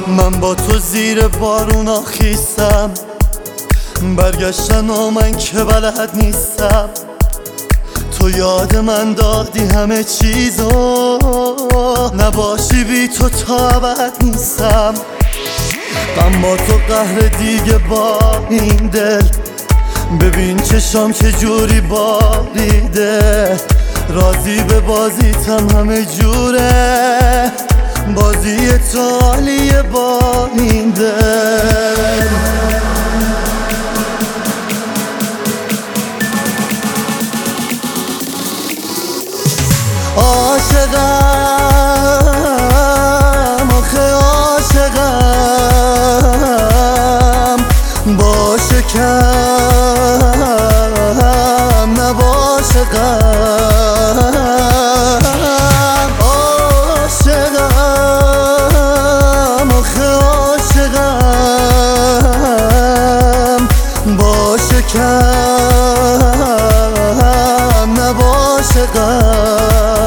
من با تو زیر بارونا خیستم، برگشتن و من که بلد نیستم. تو یاد من دادی همه چیزو، نباشی بی تو تا ابد نیستم. من با تو قهر دیگه با این دل، ببین چشام چجوری باریده. راضی به بازیتم همه جوره، بازی تو عالیه با این دل. عاشقم آخه عاشقم، باشه کم نباشه غم. عاشقم آخه عاشقم، باشه کم نباشه غم.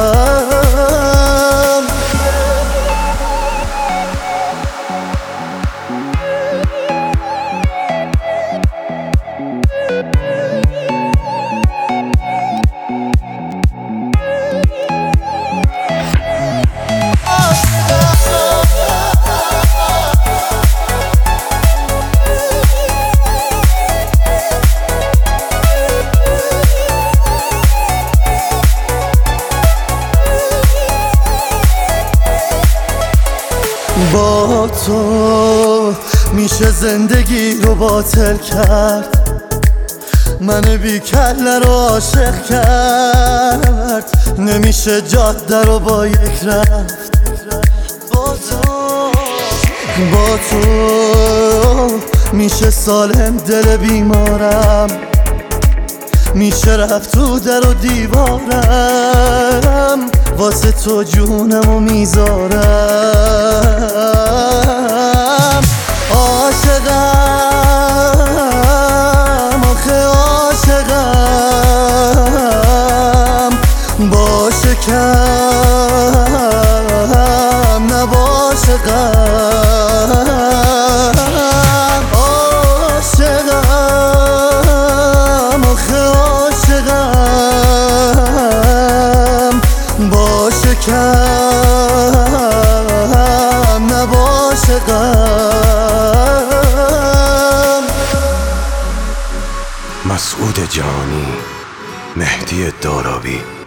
با تو میشه زندگی رو باطل کرد، من بی کله رو عاشق کرد. نمیشه جاده رو با یک رفت. با تو میشه سالم دل بیمارم، میشه رفت تو در و دیوارم، واسه تو جونمو میذارم. عاشقم آخه عاشقم، باشه کم نباشه غم. عاشقم آخه عاشقم، باشه کم نباشه غم. مسعود جانی، مهدی دارابی.